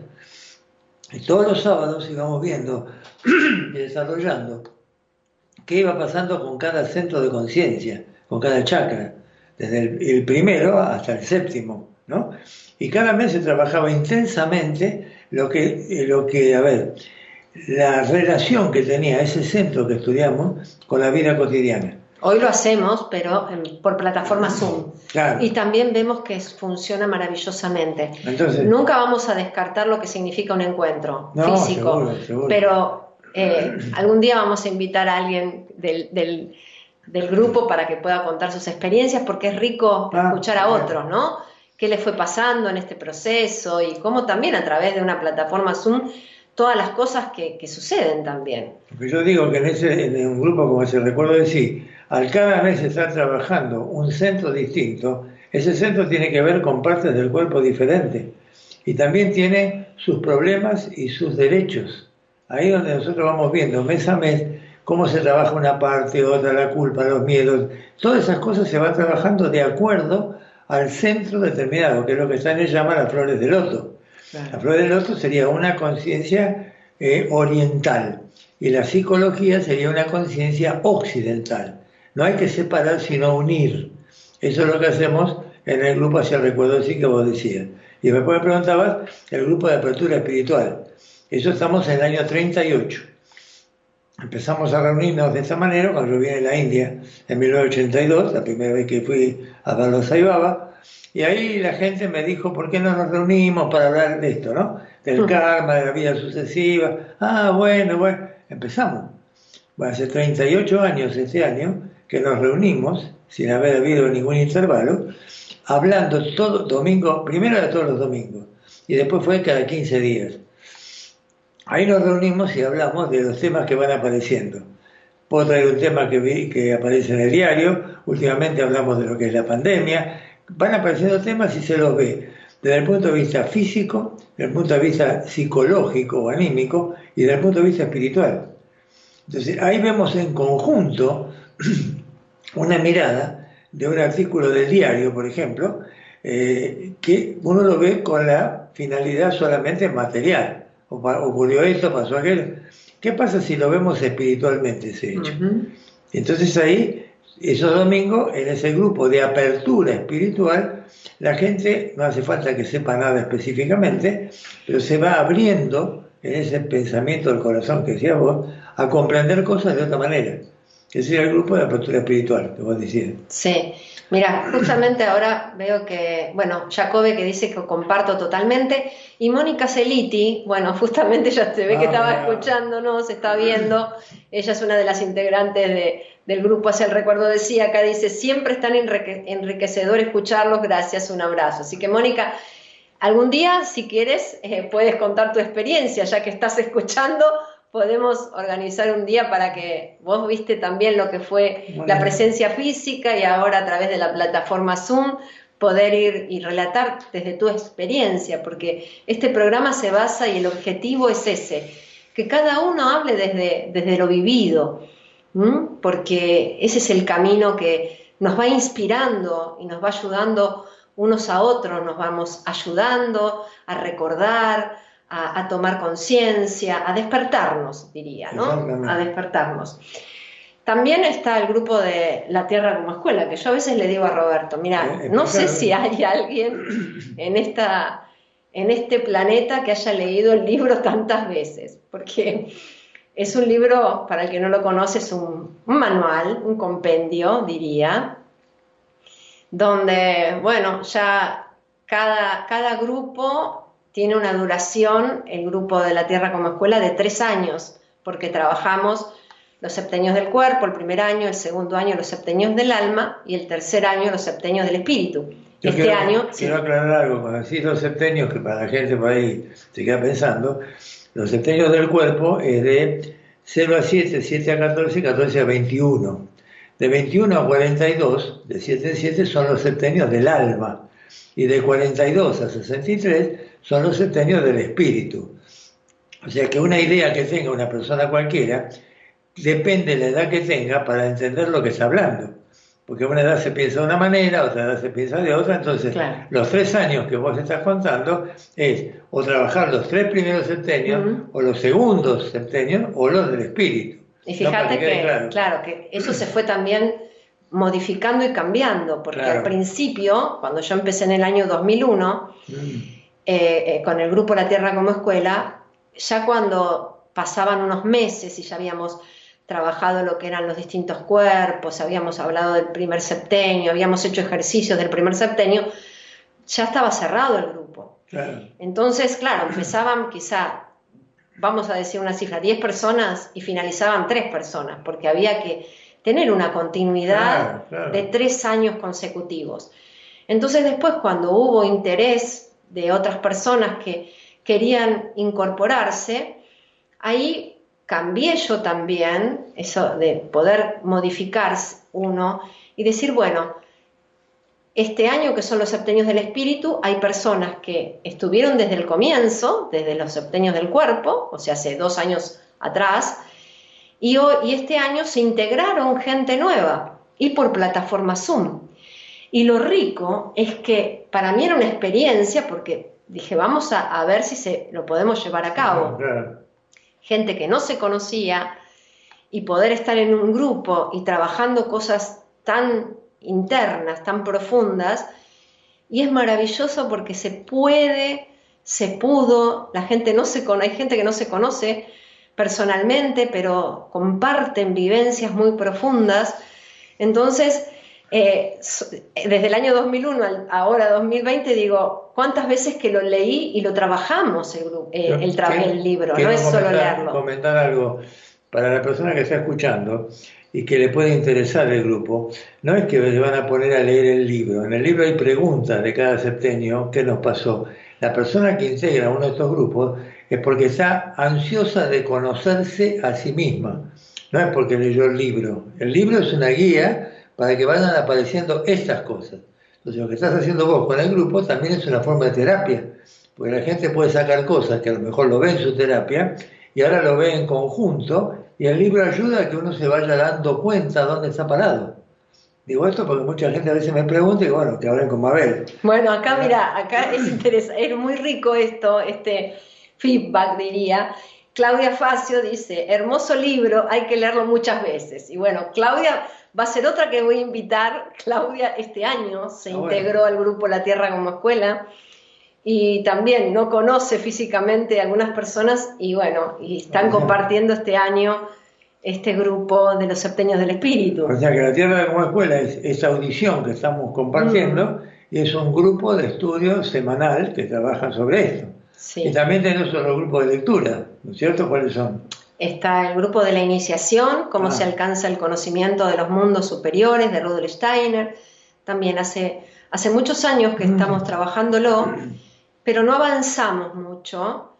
Y todos los sábados íbamos viendo y desarrollando qué iba pasando con cada centro de conciencia, con cada chakra, desde el, el primero hasta el séptimo, ¿no? Y cada mes se trabajaba intensamente lo que, lo que, a ver, la relación que tenía ese centro que estudiamos con la vida cotidiana. Hoy lo hacemos, pero en, por plataforma Zoom. Claro. Y también vemos que funciona maravillosamente. Entonces, nunca vamos a descartar lo que significa un encuentro no, físico, seguro, seguro. pero eh, algún día vamos a invitar a alguien del, del, del grupo para que pueda contar sus experiencias, porque es rico ah, escuchar a otros, ¿no? qué le fue pasando en este proceso y cómo también a través de una plataforma Zoom todas las cosas que, que suceden también. Porque yo digo que en, ese, en un grupo como ese, recuerdo decir, al cada mes estar trabajando un centro distinto, ese centro tiene que ver con partes del cuerpo diferentes y también tiene sus problemas y sus derechos. Ahí donde nosotros vamos viendo mes a mes cómo se trabaja una parte, otra, la culpa, los miedos, todas esas cosas se van trabajando de acuerdo al centro determinado, que es lo que Steiner llama las flores de loto. Claro. La flor de loto sería una conciencia eh, oriental y la psicología sería una conciencia occidental. No hay que separar sino unir. Eso es lo que hacemos en el grupo Hacia el Recuerdo sí que vos decías. Y después me preguntabas el grupo de apertura espiritual. Eso estamos en el año treinta y ocho. Empezamos a reunirnos de esa manera cuando yo vine a la India en mil novecientos ochenta y dos, la primera vez que fui a Palo Sai Baba, y ahí la gente me dijo, ¿por qué no nos reunimos para hablar de esto, no? Del karma, de la vida sucesiva. Ah, bueno, bueno, empezamos. Bueno, hace treinta y ocho años este año que nos reunimos, sin haber habido ningún intervalo, hablando todo domingo, primero era todos los domingos, y después fue cada quince días. Ahí nos reunimos y hablamos de los temas que van apareciendo. Puedo traer un tema que, vi, que aparece en el diario, últimamente hablamos de lo que es la pandemia, van apareciendo temas y se los ve desde el punto de vista físico, desde el punto de vista psicológico o anímico y desde el punto de vista espiritual. Entonces ahí vemos en conjunto una mirada de un artículo del diario, por ejemplo, eh, que uno lo ve con la finalidad solamente material. Ocurrió esto, pasó aquello. ¿Qué pasa si lo vemos espiritualmente ese hecho? Uh-huh. Entonces ahí, esos domingos, en ese grupo de apertura espiritual, la gente, no hace falta que sepa nada específicamente, pero se va abriendo en ese pensamiento del corazón que decías vos, a comprender cosas de otra manera. Ese es el grupo de apertura espiritual que vos decías. Sí. Mira, justamente ahora veo que, bueno, Jacobe que dice que comparto totalmente, y Mónica Celiti, bueno, justamente ya se ve que ah, estaba mira. escuchándonos, está viendo, ella es una de las integrantes de, del grupo Hacia el Recuerdo, decía, acá dice, siempre es tan enrique, enriquecedor escucharlos, gracias, un abrazo. Así que Mónica, algún día, si quieres, eh, puedes contar tu experiencia, ya que estás escuchando, podemos organizar un día para que vos viste también lo que fue bueno. la presencia física y ahora a través de la plataforma Zoom poder ir y relatar desde tu experiencia, porque este programa se basa y el objetivo es ese, que cada uno hable desde, desde lo vivido, ¿m? Porque ese es el camino que nos va inspirando y nos va ayudando unos a otros, nos vamos ayudando a recordar, A, a tomar conciencia, a despertarnos, diría, ¿no? A despertarnos. También está el grupo de La Tierra como Escuela, que yo a veces le digo a Roberto, mira, eh, no sé si hay alguien en, esta, en este planeta que haya leído el libro tantas veces, porque es un libro, para el que no lo conoce, es un, un manual, un compendio, diría, donde, bueno, ya cada, cada grupo tiene una duración, el grupo de La Tierra como Escuela, de tres años, porque trabajamos los septenios del cuerpo, el primer año, el segundo año los septenios del alma y el tercer año los septenios del espíritu. Yo este quiero, año... Quiero sí. aclarar algo, cuando decís los septenios, que para la gente por ahí se queda pensando, los septenios del cuerpo es de cero a siete, siete a catorce, catorce a veintiuno. De veintiuno a cuarenta y dos, de siete en siete, son los septenios del alma. Y de cuarenta y dos a sesenta y tres son los septenios del espíritu. O sea que una idea que tenga una persona cualquiera depende de la edad que tenga para entender lo que está hablando. Porque a una edad se piensa de una manera, a otra edad se piensa de otra. Entonces, claro, los tres años que vos estás contando es o trabajar los tres primeros septenios, uh-huh, o los segundos septenios, o los del espíritu. Y fíjate no, que, que claro. claro, que eso se fue también modificando y cambiando, porque claro, al principio, cuando yo empecé en el año dos mil uno, mm. eh, eh, con el grupo La Tierra como Escuela, ya cuando pasaban unos meses y ya habíamos trabajado lo que eran los distintos cuerpos, habíamos hablado del primer septenio, habíamos hecho ejercicios del primer septenio, ya estaba cerrado el grupo. Claro. Entonces, claro, empezaban quizá, vamos a decir una cifra, diez personas y finalizaban tres personas, porque había que tener una continuidad, claro, claro, de tres años consecutivos. Entonces después, cuando hubo interés de otras personas que querían incorporarse, ahí cambié yo también, eso de poder modificar uno y decir, bueno, este año que son los septenios del espíritu, hay personas que estuvieron desde el comienzo, desde los septenios del cuerpo, o sea, hace dos años atrás, y, hoy, y este año se integraron gente nueva, y por plataforma Zoom. Y lo rico es que para mí era una experiencia, porque dije, vamos a, a ver si se, lo podemos llevar a cabo. Claro. Gente que no se conocía, y poder estar en un grupo y trabajando cosas tan internas, tan profundas, y es maravilloso porque se puede, se pudo, la gente no se conoce, hay gente que no se conoce personalmente, pero comparten vivencias muy profundas. Entonces, eh, desde el año dos mil uno al ahora dos mil veinte, digo, ¿cuántas veces que lo leí y lo trabajamos el, eh, el, tra el libro? No es solo leerlo. Comentar algo para la persona que está escuchando y que le puede interesar el grupo. No es que se van a poner a leer el libro. En el libro hay preguntas de cada septenio. ¿Qué nos pasó? La persona que integra uno de estos grupos es porque está ansiosa de conocerse a sí misma. No es porque leyó el libro. El libro es una guía para que vayan apareciendo estas cosas. Entonces, lo que estás haciendo vos con el grupo también es una forma de terapia, porque la gente puede sacar cosas que a lo mejor lo ve en su terapia y ahora lo ve en conjunto, y el libro ayuda a que uno se vaya dando cuenta dónde está parado. Digo esto porque mucha gente a veces me pregunta y bueno, que hablen con Mabel. Bueno, acá mira, acá es interesante, es muy rico esto, este feedback diría. Claudia Facio dice, hermoso libro, hay que leerlo muchas veces. Y bueno, Claudia va a ser otra que voy a invitar. Claudia este año se ah, integró bueno. al grupo La Tierra como Escuela y también no conoce físicamente a algunas personas y bueno, y están ah, compartiendo este año este grupo de los septenios del espíritu. O sea que La Tierra como Escuela es esa audición que estamos compartiendo mm. y es un grupo de estudio semanal que trabajan sobre esto. Sí. Y también tenemos otro grupo de lectura, ¿no es cierto? ¿Cuáles son? Está el grupo de la iniciación, cómo ah. se alcanza el conocimiento de los mundos superiores, de Rudolf Steiner. También hace, hace muchos años que mm. estamos trabajándolo, pero no avanzamos mucho.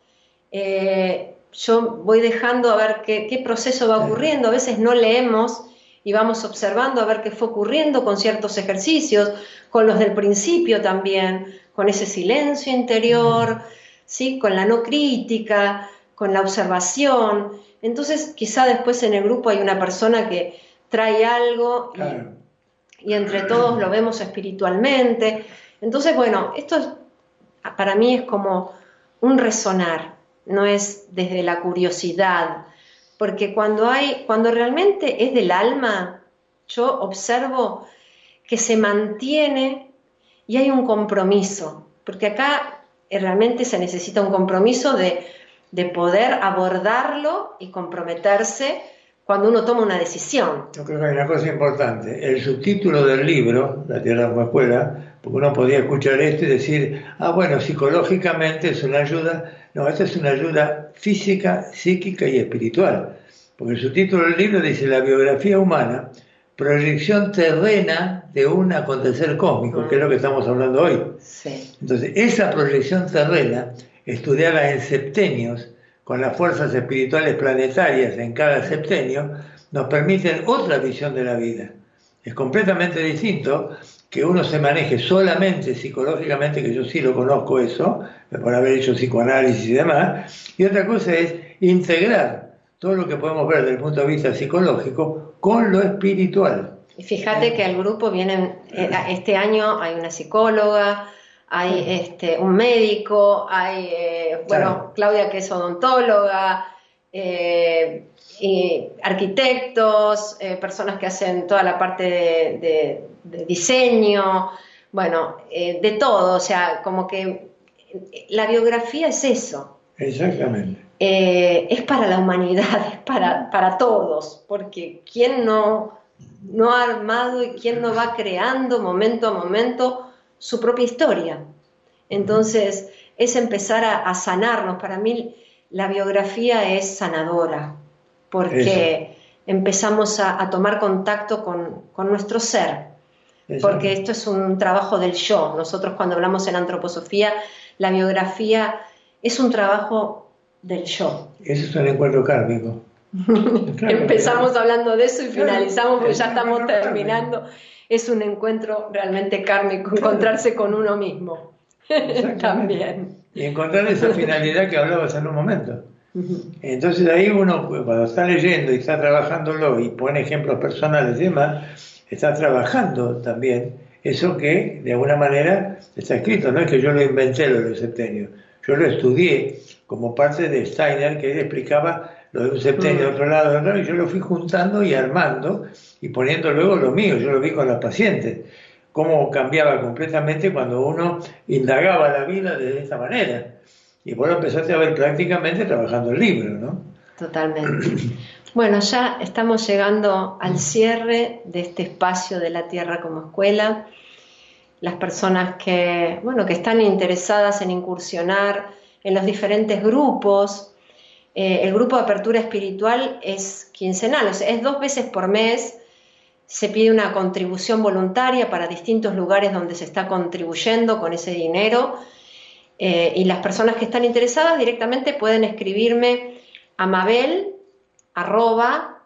Eh, yo voy dejando a ver qué, qué proceso va ocurriendo. A veces no leemos y vamos observando a ver qué fue ocurriendo con ciertos ejercicios, con los del principio también, con ese silencio interior, mm. ¿sí? Con la no crítica, con la observación. Entonces quizá después en el grupo hay una persona que trae algo y, claro. y entre todos lo vemos espiritualmente. Entonces, bueno, esto es, para mí es como un resonar, no es desde la curiosidad, porque cuando, hay, cuando realmente es del alma, yo observo que se mantiene y hay un compromiso, porque acá realmente se necesita un compromiso de de poder abordarlo y comprometerse cuando uno toma una decisión. Yo creo que hay una cosa importante. El subtítulo del libro, La Tierra como Escuela, porque uno podía escuchar esto y decir, ah, bueno, psicológicamente es una ayuda. No, esta es una ayuda física, psíquica y espiritual. Porque el subtítulo del libro dice la biografía humana, proyección terrena de un acontecer cósmico, mm. que es lo que estamos hablando hoy. Sí. Entonces, esa proyección terrena, estudiarla en septenios, con las fuerzas espirituales planetarias en cada septenio, nos permiten otra visión de la vida. Es completamente distinto que uno se maneje solamente psicológicamente, que yo sí lo conozco eso, por haber hecho psicoanálisis y demás, y otra cosa es integrar todo lo que podemos ver desde el punto de vista psicológico con lo espiritual. Y fíjate que al grupo vienen, este año hay una psicóloga, hay este, un médico, hay, eh, bueno, claro. Claudia que es odontóloga, eh, y arquitectos, eh, personas que hacen toda la parte de, de, de diseño, bueno, eh, de todo, o sea, como que la biografía es eso. Exactamente. Eh, es para la humanidad, es para, para todos, porque ¿quién no, no ha armado y quién no va creando momento a momento su propia historia? Entonces es empezar a, a sanarnos. Para mí la biografía es sanadora porque Eso. empezamos a, a tomar contacto con, con nuestro ser, Exacto. Porque esto es un trabajo del yo. Nosotros cuando hablamos en antroposofía, la biografía es un trabajo del yo. Ese es un encuentro kármico. Claro, Empezamos claro. hablando de eso y Claro, finalizamos porque es ya un estamos encuentro terminando. kármico. Es un encuentro realmente kármico, encontrarse con uno mismo. También. Y encontrar esa finalidad que hablabas en un momento. Entonces ahí uno, cuando está leyendo y está trabajándolo y pone ejemplos personales y demás, está trabajando también eso que de alguna manera está escrito. No es que yo lo inventé lo del septenio, yo lo estudié como parte de Steiner, que él explicaba lo de un septenio de otro lado, de otro lado, y yo lo fui juntando y armando y poniendo luego lo mío. Yo lo vi con los pacientes, cómo cambiaba completamente cuando uno indagaba la vida de esta manera. Y vos lo empezaste a ver prácticamente trabajando el libro, ¿no? Totalmente. Bueno, ya estamos llegando al cierre de este espacio de la Tierra como Escuela. Las personas que, bueno, que están interesadas en incursionar en los diferentes grupos, eh, el grupo de apertura espiritual es quincenal, o sea, es dos veces por mes. Se pide una contribución voluntaria para distintos lugares donde se está contribuyendo con ese dinero. Eh, y las personas que están interesadas directamente pueden escribirme a mabel arroba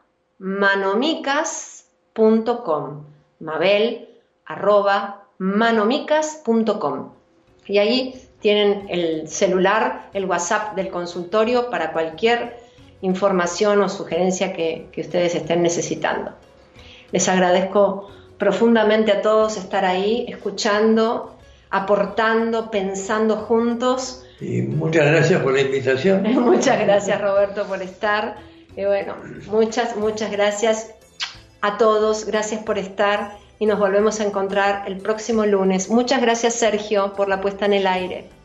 manomicas punto com, mabel arroba manomicas punto com, y ahí tienen el celular, el WhatsApp del consultorio para cualquier información o sugerencia que, que ustedes estén necesitando. Les agradezco profundamente a todos estar ahí, escuchando, aportando, pensando juntos. Y muchas gracias por la invitación. Muchas gracias, Roberto, por estar. Y bueno, muchas, muchas gracias a todos. Gracias por estar y nos volvemos a encontrar el próximo lunes. Muchas gracias, Sergio, por la puesta en el aire.